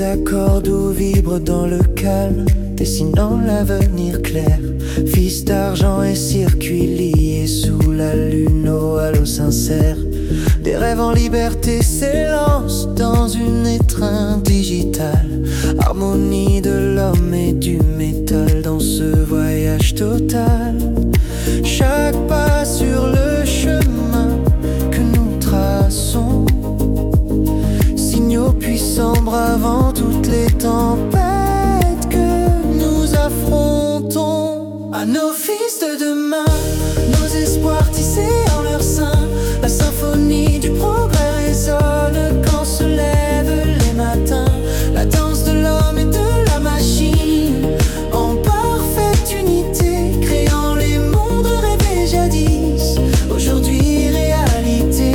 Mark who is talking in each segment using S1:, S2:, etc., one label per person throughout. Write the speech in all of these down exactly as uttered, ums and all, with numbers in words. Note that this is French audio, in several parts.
S1: les accords doux vibrent dans le calme, dessinant l'avenir clair. Fils d'argent et circuits liés sous la lune au halo sincère. Des rêves en liberté s'élancent dans une étreinte digitale. Harmonie de l'homme et du métal dans ce voyage total. Chaque pas sur le chemin que nous traçons, signaux puissants bravant toutes les tempêtes que nous affrontons. À nos fils de demain, nos espoirs tissés en leur sein, la symphonie du progrès résonne quand se lèvent les matins. La danse de l'homme et de la machine, en parfaite unité, créant les mondes rêvés jadis, aujourd'hui réalité.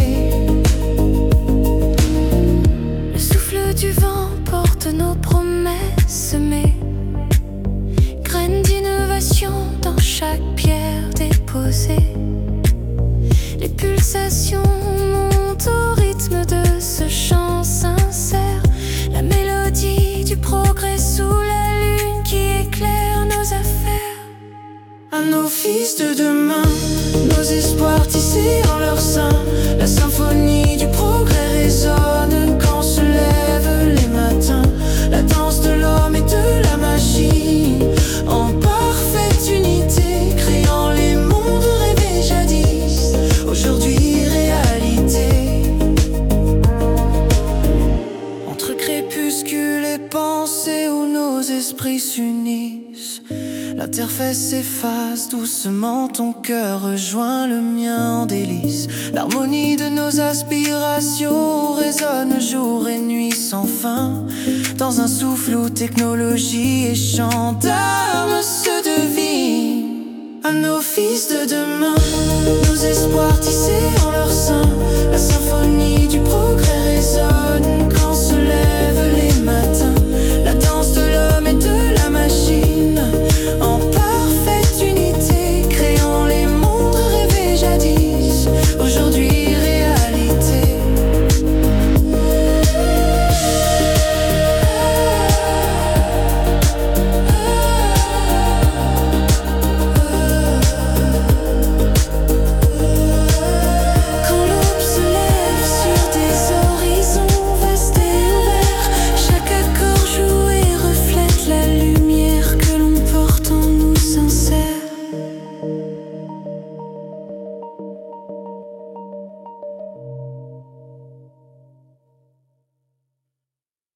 S2: Le souffle du vent porte nos promesses semées, graines d'innovation dans chaque pierre déposée. Les pulsations montent au rythme de ce chant sincère, la mélodie du progrès sous la lune qui éclaire nos affaires.
S1: À nos fils de demain, nos espoirs tissés en leur sein, la symphonie du progrès résonne quand se lèvent les matins. La danse de l'homme et de la machine, en parfaite unité, créant les mondes rêvés jadis, aujourd'hui réalité. Entre crépuscule et pensée où nos esprits s'unissent, l'interface s'efface doucement, ton cœur rejoint le mien en délice. L'harmonie de nos aspirations résonne jour et nuit sans fin, dans un souffle où technologie et chant d'âme se devinent. À nos fils de demain, nos espoirs tissés en leur sein, la symphonie du progrès résonne quand